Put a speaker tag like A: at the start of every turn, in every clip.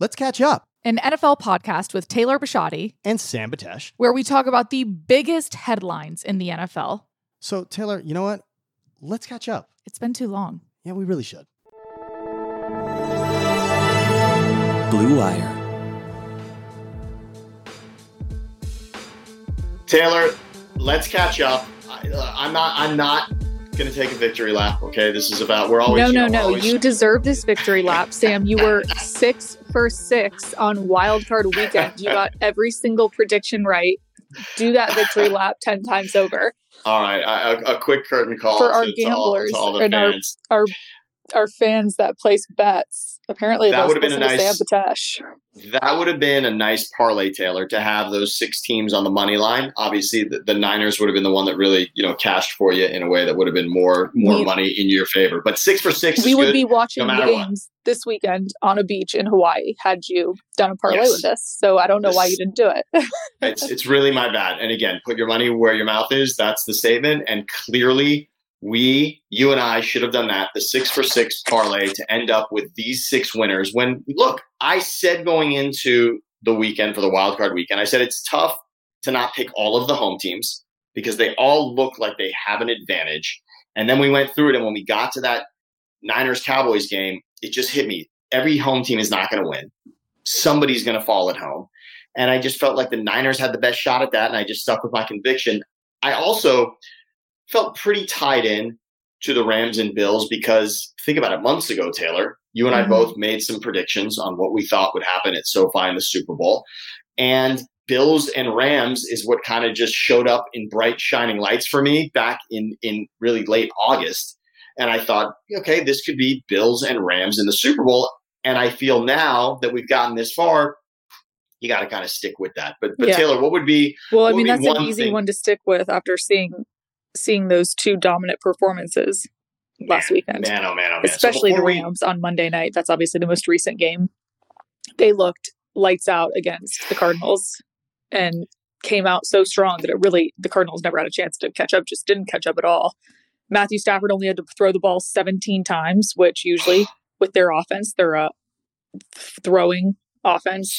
A: Let's catch up.
B: An NFL podcast with Taylor Bisciotti
A: And Sam Batesh,
B: where we talk about the biggest headlines in the NFL.
A: So, Taylor, you know what? Let's catch up.
B: It's been too long.
A: Yeah, we really should.
C: Blue Wire.
D: Taylor, let's catch up. I'm not going to take a victory lap. Okay, this is about we're always
E: no. You deserve this victory lap, Sam. You were 6 for 6 on Wild Card Weekend. You got every single prediction right. Do that victory lap 10 times over.
D: All right, a quick curtain call
E: for our gamblers
D: to all the
E: and
D: fans.
E: Our fans that place bets. Apparently,
D: that
E: those
D: would have been a nice
E: sabotage.
D: That would have been a nice parlay, Taylor, to have those 6 teams on the money line. Obviously, the Niners would have been the one that really, cashed for you in a way that would have been more money in your favor. But 6 for 6,
E: we
D: is
E: would
D: good,
E: be watching
D: no
E: the games this weekend on a beach in Hawaii had you done a parlay with us. So I don't know why you didn't do it.
D: It's really my bad. And again, put your money where your mouth is. That's the statement. And clearly, you and I should have done that, the 6 for 6 parlay to end up with these 6 winners. When, look, I said going into the weekend for the wild card weekend, I said it's tough to not pick all of the home teams because they all look like they have an advantage. And then we went through it, and when we got to that Niners-Cowboys game, it just hit me. Every home team is not going to win. Somebody's going to fall at home. And I just felt like the Niners had the best shot at that, and I just stuck with my conviction. I also felt pretty tied in to the Rams and Bills because think about it, months ago, Taylor, you and I both made some predictions on what we thought would happen at SoFi in the Super Bowl. And Bills and Rams is what kind of just showed up in bright shining lights for me back in really late August. And I thought, okay, this could be Bills and Rams in the Super Bowl. And I feel now that we've gotten this far, you got to kind of stick with that. But Taylor, what would be?
E: Well, I mean, that's an easy one to stick with after seeing those 2 dominant performances last weekend.
D: Man, oh man.
E: Especially the Rams on Monday night. That's obviously the most recent game. They looked lights out against the Cardinals and came out so strong that the Cardinals never had a chance to catch up, just didn't catch up at all. Matthew Stafford only had to throw the ball 17 times, which usually with their offense, they're throwing offense,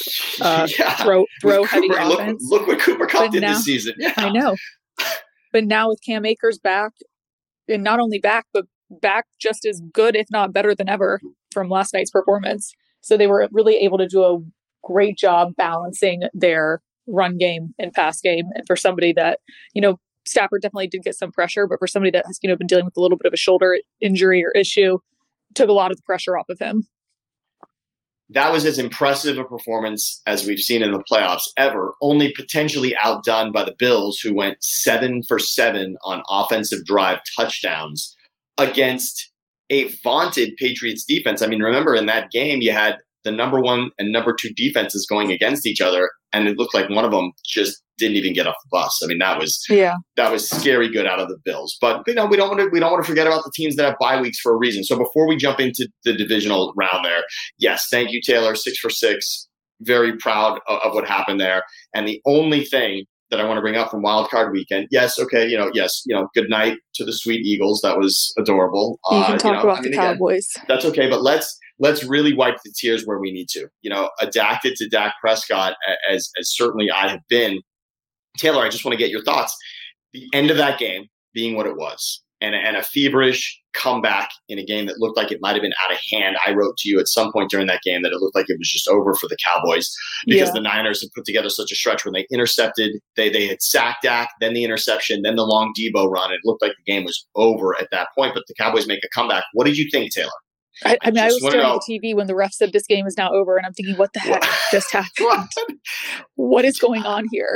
E: throw heavy offense.
D: Look what Cooper Kupp did this season. Yeah.
E: I know. But now with Cam Akers back, and not only back, but back just as good, if not better than ever from last night's performance. So they were really able to do a great job balancing their run game and pass game. And for somebody that, Stafford definitely did get some pressure, but for somebody that has, been dealing with a little bit of a shoulder injury or issue, took a lot of the pressure off of him.
D: That was as impressive a performance as we've seen in the playoffs ever, only potentially outdone by the Bills, who went 7 for 7 on offensive drive touchdowns against a vaunted Patriots defense. I mean, remember in that game, you had the number 1 and number 2 defenses going against each other, and it looked like one of them just didn't even get off the bus. I mean, that was scary good out of the Bills. But we don't want to forget about the teams that have bye weeks for a reason. So before we jump into the divisional round there, yes, thank you, Taylor, 6 for 6. Very proud of what happened there. And the only thing that I want to bring up from Wild Card Weekend, good night to the sweet Eagles. That was adorable.
E: You can talk about the Cowboys.
D: Again, that's okay, but let's really wipe the tears where we need to. Adapted to Dak Prescott as certainly I have been. Taylor, I just want to get your thoughts. The end of that game being what it was, and a feverish comeback in a game that looked like it might have been out of hand. I wrote to you at some point during that game that it looked like it was just over for the Cowboys because the Niners had put together such a stretch when they intercepted. They had sacked Dak, then the interception, then the long Debo run. It looked like the game was over at that point, but the Cowboys make a comeback. What did you think, Taylor?
E: I was staring at the TV when the ref said this game is now over, and I'm thinking, what the heck just happened? What is going on here?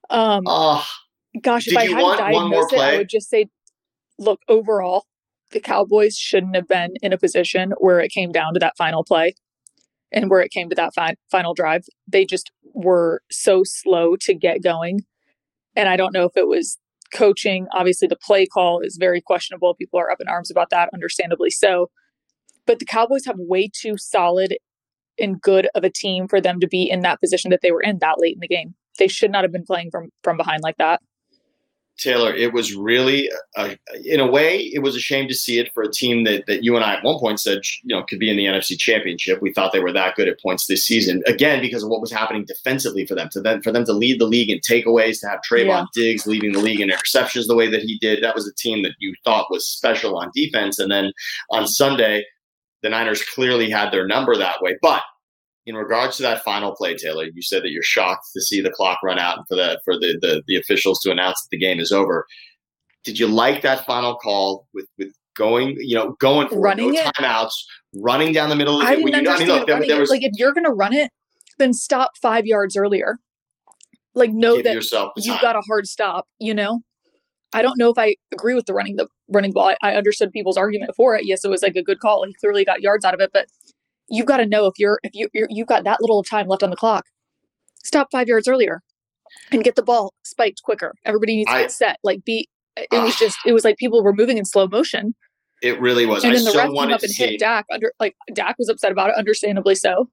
E: Gosh, if I had to diagnose it, I would just say, look, overall, the Cowboys shouldn't have been in a position where it came down to that final play and where it came to that final drive. They just were so slow to get going. And I don't know if it was coaching. Obviously, the play call is very questionable. People are up in arms about that, understandably so. But the Cowboys have way too solid and good of a team for them to be in that position that they were in that late in the game. They should not have been playing from behind like that.
D: Taylor, it was really, in a way, it was a shame to see it for a team that you and I at one point said, could be in the NFC Championship. We thought they were that good at points this season, again, because of what was happening defensively for them. For them to lead the league in takeaways, to have Trayvon Diggs leading the league in interceptions the way that he did, that was a team that you thought was special on defense. And then on Sunday, the Niners clearly had their number that way. But in regards to that final play, Taylor, you said that you're shocked to see the clock run out and for the officials to announce that the game is over. Did you like that final call with going for running no timeouts, running down the middle of the field?
E: Like, if you're going to run it, then stop 5 yards earlier. Like, know that you've got a hard stop, I don't know if I agree with the running ball. I understood people's argument for it. Yes, it was like a good call. He clearly got yards out of it, but you've got to know if you've got that little time left on the clock, stop 5 yards earlier and get the ball spiked quicker. Everybody needs to get set. It was like people were moving in slow motion.
D: It really was.
E: And then the ref came up and hit Dak. Dak was upset about it, understandably so.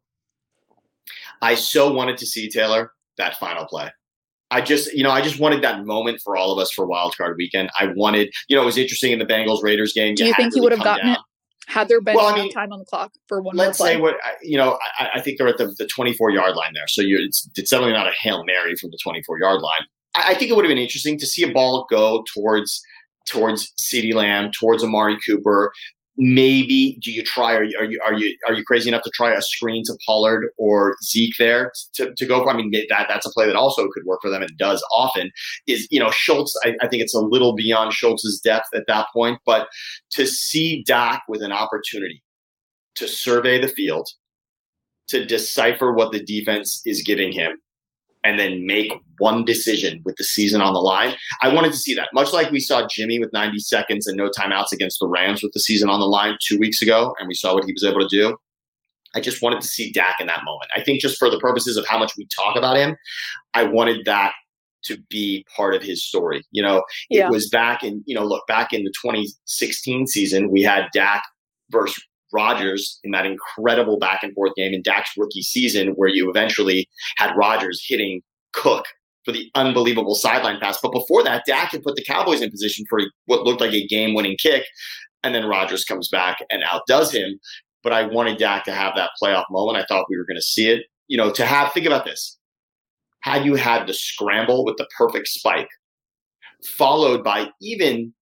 D: I so wanted to see, Taylor, that final play. I just wanted that moment for all of us for Wild Card Weekend. I wanted, it was interesting in the Bengals-Raiders game.
E: Do you think he would have gotten it? Had there been time on the clock for one more play?
D: Let's say I think they're at the 24-yard line there. So it's definitely not a Hail Mary from the 24-yard line. I think it would have been interesting to see a ball go towards CeeDee Lamb, towards Amari Cooper. Maybe do you try? Are you crazy enough to try a screen to Pollard or Zeke there to go for? I mean, that's a play that also could work for them and does often. Is Schultz? I think it's a little beyond Schultz's depth at that point, but to see Dak with an opportunity to survey the field, to decipher what the defense is giving him, and then make one decision with the season on the line. I wanted to see that. Much like we saw Jimmy with 90 seconds and no timeouts against the Rams with the season on the line 2 weeks ago, and we saw what he was able to do. I just wanted to see Dak in that moment. I think just for the purposes of how much we talk about him, I wanted that to be part of his story. It was back in, back in the 2016 season, we had Dak versus Rodgers in that incredible back and forth game in Dak's rookie season, where you eventually had Rodgers hitting Cook for the unbelievable sideline pass. But before that, Dak had put the Cowboys in position for what looked like a game-winning kick, and then Rodgers comes back and outdoes him. But I wanted Dak to have that playoff moment. I thought we were going to see it. Think about this. Had you had the scramble with the perfect spike, followed by even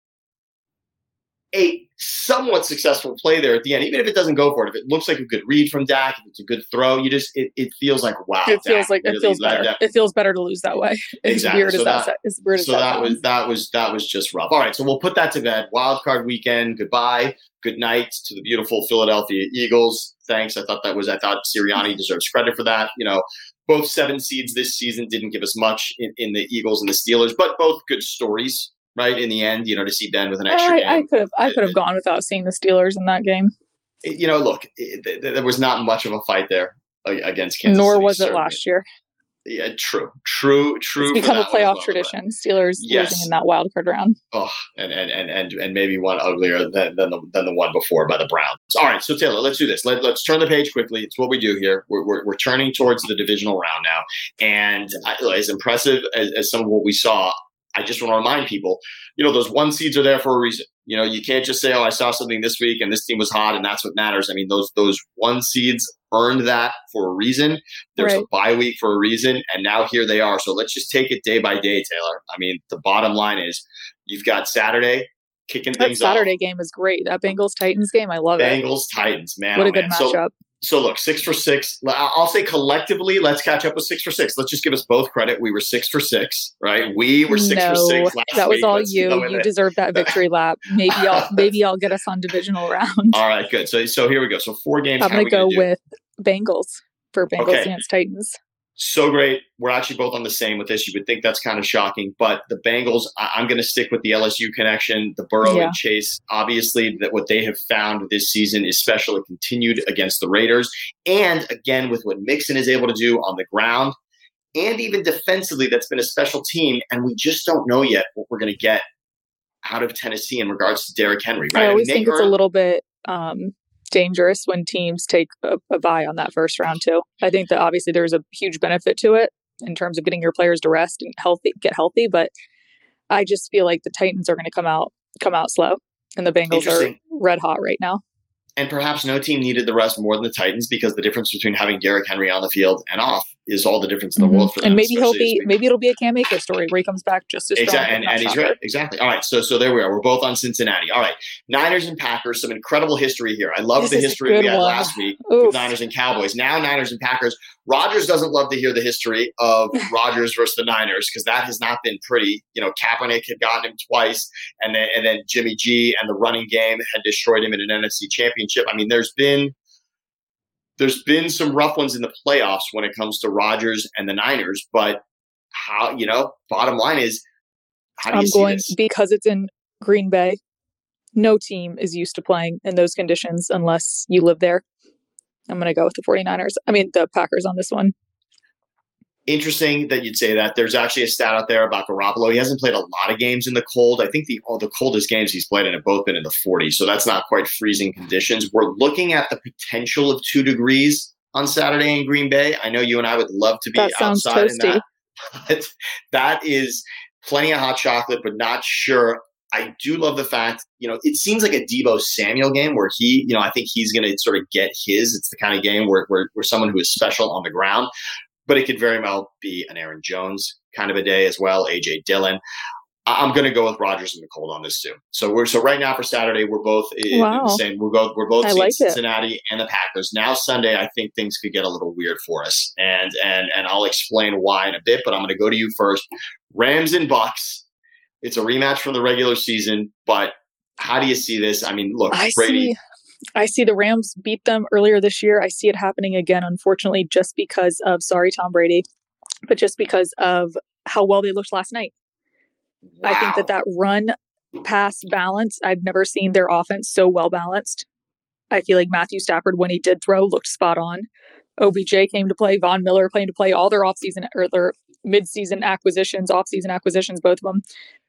D: a somewhat successful play there at the end, even if it doesn't go for it, if it looks like a good read from Dak, if it's a good throw, it feels like, wow.
E: It feels better. It feels better to lose that way.
D: Exactly.
E: As weird as
D: that was just rough. All right, so we'll put that to bed. Wild Card Weekend. Goodbye. Good night to the beautiful Philadelphia Eagles. Thanks. I thought Sirianni deserves credit for that. Both 7 seeds this season didn't give us much in the Eagles and the Steelers, but both good stories. Right in the end, to see Ben with an extra game.
E: I could have gone without seeing the Steelers in that game.
D: Look, there was not much of a fight there against Kansas
E: Nor
D: City,
E: was
D: certainly.
E: it last year.
D: Yeah, true.
E: It's become a playoff tradition. Steelers losing in that wild card round.
D: Oh, and maybe one uglier than the one before by the Browns. All right, so Taylor, let's do this. Let's turn the page quickly. It's what we do here. We're turning towards the divisional round now, and as impressive as some of what we saw, I just want to remind people, those 1 seeds are there for a reason. You can't just say, oh, I saw something this week and this team was hot and that's what matters. I mean, those 1 seeds earned that for a reason. There's a bye week for a reason, and now here they are. So let's just take it day by day, Taylor. I mean, the bottom line is you've got Saturday kicking things off.
E: That Saturday game is great. That Bengals-Titans game, I love it.
D: Bengals-Titans, man.
E: What a good matchup.
D: So look, 6 for 6. I'll say collectively, let's catch up with 6 for 6. Let's just give us both credit. We were 6 for 6, right? We were 6 for 6 last week.
E: That was all you. You deserve that victory lap. Maybe I'll get us on divisional round.
D: All right, good. So here we go. So 4 games.
E: I'm going to go with Bengals for Bengals against Titans.
D: So great. We're actually both on the same with this. You would think that's kind of shocking, but the Bengals, I'm going to stick with the LSU connection, the Burrow and Chase. Obviously, that what they have found this season is special. It continued against the Raiders. And again, with what Mixon is able to do on the ground and even defensively, that's been a special team. And we just don't know yet what we're going to get out of Tennessee in regards to Derrick Henry. Right?
E: I always think it's a little bit dangerous when teams take a bye on that first round too. I think that obviously there's a huge benefit to it in terms of getting your players to rest and get healthy, but I just feel like the Titans are going to come out slow, and the Bengals are red hot right now.
D: And perhaps no team needed the rest more than the Titans, because the difference between having Derrick Henry on the field and off is all the difference in the world for them.
E: And maybe it'll be a Cam Akers story where he comes back just as strong.
D: And he's great. Exactly. All right. So there we are. We're both on Cincinnati. All right. Niners and Packers, some incredible history here. I love the history we had last week with Niners and Cowboys. Now Niners and Packers. Rodgers doesn't love to hear the history of Rodgers versus the Niners, because that has not been pretty. Kaepernick had gotten him twice, and then Jimmy G and the running game had destroyed him in an NFC championship. I mean, there's been some rough ones in the playoffs when it comes to Rodgers and the Niners, but bottom line is, how do you see this?
E: Because it's in Green Bay, no team is used to playing in those conditions unless you live there. I'm going to go with the Packers on this one.
D: Interesting that you'd say that. There's actually a stat out there about Garoppolo. He hasn't played a lot of games in the cold. I think the coldest games he's played in have both been in the 40s, so that's not quite freezing conditions. We're looking at the potential of 2 degrees on Saturday in Green Bay. I know you and I would love to be outside in that. But that is plenty of hot chocolate, but not sure. I do love the fact, it seems like a Deebo Samuel game where he, I think he's going to sort of get his. It's the kind of game where someone who is special on the ground, but it could very well be an Aaron Jones kind of a day as well, A.J. Dillon. I'm going to go with Rodgers in the cold on this too. So right now for Saturday, we're both in the same. We're both seeing Cincinnati and the Packers. Now Sunday, I think things could get a little weird for us, and I'll explain why in a bit. But I'm going to go to you first. Rams and Bucks. It's a rematch from the regular season, but how do you see this? I mean, look, Brady.
E: I see the Rams beat them earlier this year. I see it happening again, unfortunately, just because of, sorry, Tom Brady, but just because of how well they looked last night. Wow. I think that run pass balance, I've never seen their offense so well balanced. I feel like Matthew Stafford, when he did throw, looked spot on. OBJ came to play. Von Miller came to play. All their offseason or their mid-season acquisitions, off-season acquisitions, both of them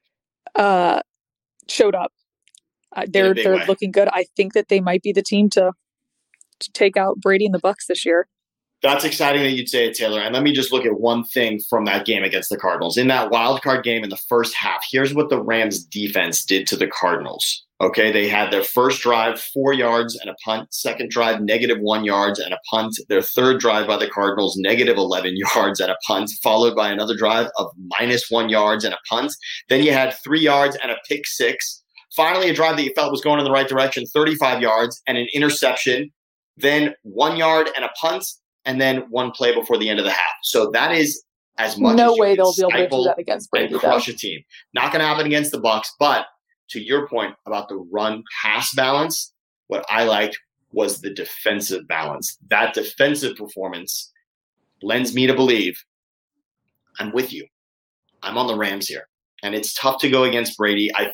E: showed up. They're looking good. I think that they might be the team to take out Brady and the Bucks this year.
D: That's exciting that you'd say it, Taylor. And let me just look at one thing from that game against the Cardinals. In that wild card game in the first half, here's what the Rams defense did to the Cardinals. Okay, they had their first drive, 4 yards and a punt. Second drive, -1 yards and a punt. Their third drive by the Cardinals, -11 yards and a punt, followed by another drive of -1 yards and a punt. Then you had 3 yards and a pick six. Finally, a drive that you felt was going in the right direction, 35 yards and an interception. Then 1 yard and a punt, and then one play before the end of the half. So that is as much
E: no
D: as you
E: way
D: can
E: they'll be able to do that against Brady.
D: And crush a team. Not going to happen against the Bucs, but to your point about the run-pass balance, what I liked was the defensive balance. That defensive performance lends me to believe I'm with you. I'm on the Rams here. And it's tough to go against Brady. I'm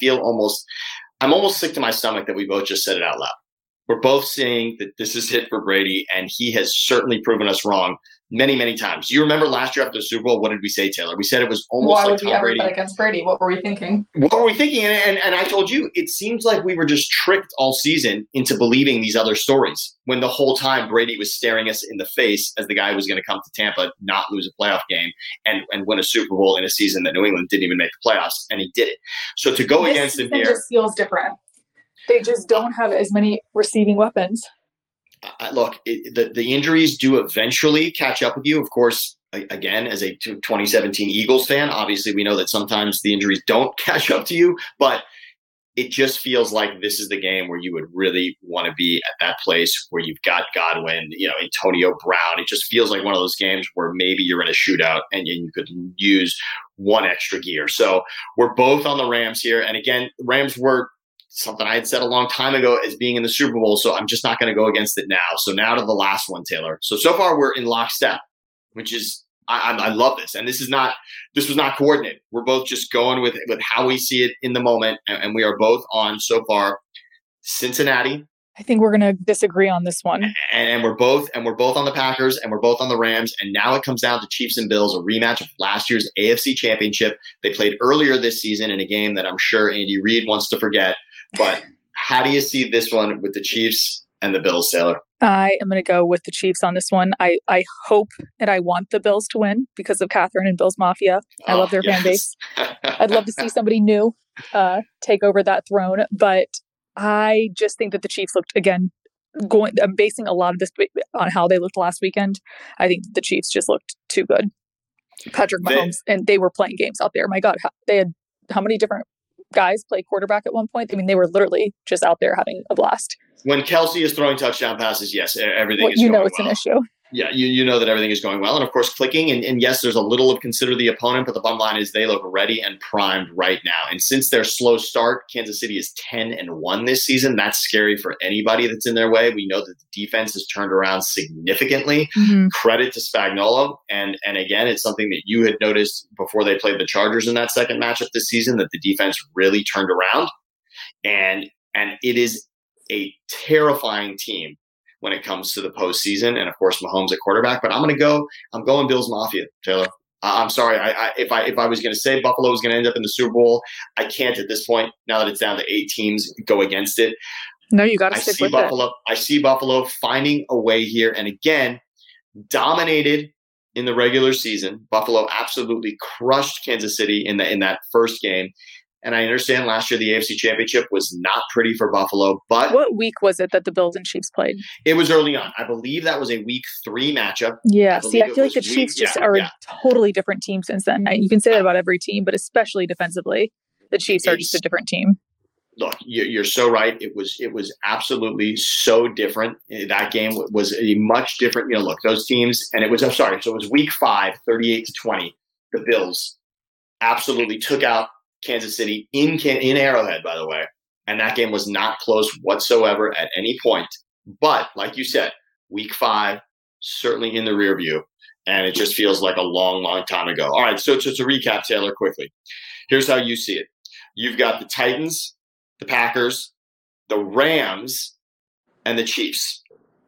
D: almost sick to my stomach that we both just said it out loud. We're both saying that this is it for Brady, and he has certainly proven us wrong many, many times. You remember last year after the Super Bowl, what did we say, Taylor? We said it was almost like Tom Brady. Why would we ever bet
E: against Brady? What were we thinking?
D: And I told you, it seems like we were just tricked all season into believing these other stories when the whole time Brady was staring us in the face as the guy who was going to come to Tampa, not lose a playoff game, and win a Super Bowl in a season that New England didn't even make the playoffs, and he did it. So to go against him here.
E: It just feels different. They just don't have as many receiving weapons.
D: Look, the injuries do eventually catch up with you. Of course, again, as a 2017 Eagles fan, obviously we know that sometimes the injuries don't catch up to you, but it just feels like this is the game where you would really want to be at that place where you've got Godwin, Antonio Brown. It just feels like one of those games where maybe you're in a shootout and you could use one extra gear. So we're both on the Rams here. And again, Rams were something I had said a long time ago as being in the Super Bowl, so I'm just not going to go against it now. So now to the last one, Taylor. So far we're in lockstep, which is I love this, and this was not coordinated. We're both just going with how we see it in the moment, and we are both on so far Cincinnati.
E: I think we're going to disagree on this one,
D: and we're both on the Packers, and we're both on the Rams, and now it comes down to Chiefs and Bills, a rematch of last year's AFC Championship. They played earlier this season in a game that I'm sure Andy Reid wants to forget. But how do you see this one with the Chiefs and the Bills, Taylor?
E: I am going to go with the Chiefs on this one. I hope and I want the Bills to win because of Catherine and Bills Mafia. I love their fan base. I'd love to see somebody new take over that throne. But I just think that the Chiefs looked, again, I'm basing a lot of this on how they looked last weekend. I think the Chiefs just looked too good. Patrick Mahomes, and they were playing games out there. My God, they had how many different guys play quarterback at one point? I mean, they were literally just out there having a blast.
D: When Kelsey is throwing touchdown passes, yes, everything is going well.
E: It's an issue.
D: Yeah, you know that everything is going well. And, of course, clicking. And yes, there's a little of consider the opponent, but the bottom line is they look ready and primed right now. And since their slow start, Kansas City is 10-1 this season. That's scary for anybody that's in their way. We know that the defense has turned around significantly. Mm-hmm. Credit to Spagnuolo. And again, it's something that you had noticed before they played the Chargers in that second matchup this season, that the defense really turned around. And it is a terrifying team when it comes to the postseason, and of course Mahomes at quarterback. But I'm going Bills Mafia, Taylor. I'm sorry. If I was going to say Buffalo was going to end up in the Super Bowl, I can't at this point. Now that it's down to 8 teams, go against it.
E: No, you got to stick with
D: Buffalo.
E: it.
D: I see Buffalo finding a way here, and again, dominated in the regular season. Buffalo absolutely crushed Kansas City in that first game. And I understand last year the AFC Championship was not pretty for Buffalo, but
E: what week was it that the Bills and Chiefs played?
D: It was early on. I believe that was a week 3 matchup.
E: Yeah. I feel like the Chiefs are a totally different team since then. You can say that about every team, but especially defensively, the Chiefs are just a different team.
D: Look, you're so right. It was absolutely so different. That game was a much different. Look, those teams, and it was. I'm sorry. So it was week 5, 38-20. The Bills absolutely took out Kansas City in Arrowhead, by the way, and that game was not close whatsoever at any point. But like you said, week 5 certainly in the rear view, and it just feels like a long, long time ago. All right, so to recap, Taylor, quickly, here's how you see it. You've got the Titans, the Packers, the Rams, and the Chiefs,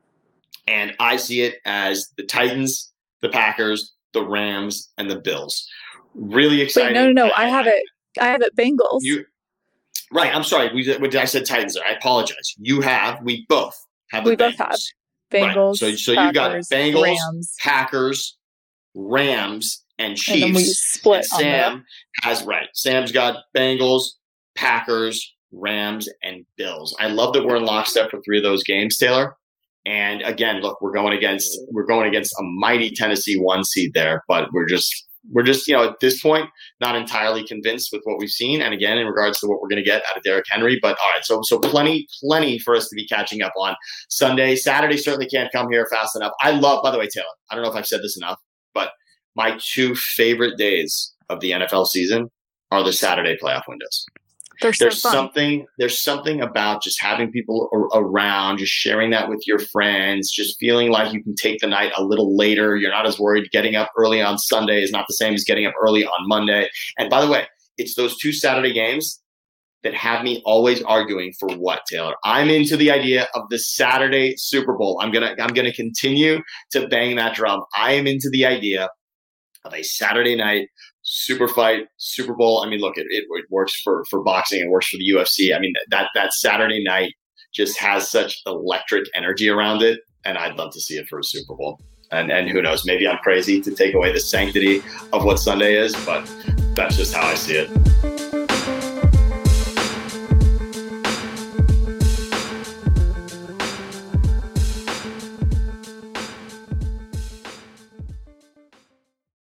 D: and I see it as the Titans, the Packers, the Rams, and the Bills. Really exciting.
E: Wait, no, I have it. I have it Bengals.
D: Right. I'm sorry. I said Titans there. I apologize. We both have the Bengals.
E: We both have Bengals.
D: Right. So you've got Bengals, Rams. Packers, Rams, and Chiefs. And then we
E: split.
D: And Sam's got Bengals, Packers, Rams, and Bills. I love that we're in lockstep for 3 of those games, Taylor. And again, look, we're going against a mighty Tennessee 1 seed there, but we're just at this point not entirely convinced with what we've seen. And again, in regards to what we're going to get out of Derrick Henry, but all right, so plenty for us to be catching up on Sunday. Saturday certainly can't come here fast enough. By the way, Taylor, I don't know if I've said this enough, but my 2 favorite days of the NFL season are the Saturday playoff windows. There's something about just having people around, just sharing that with your friends, just feeling like you can take the night a little later. You're not as worried. Getting up early on Sunday is not the same as getting up early on Monday. And by the way, it's those 2 Saturday games that have me always arguing for what, Taylor? I'm into the idea of the Saturday Super Bowl. I'm gonna continue to bang that drum. I am into the idea of a Saturday night super fight, Super Bowl. I mean, look, it works for boxing. It works for the UFC. I mean, that Saturday night just has such electric energy around it, and I'd love to see it for a Super Bowl. And who knows, maybe I'm crazy to take away the sanctity of what Sunday is, but that's just how I see it.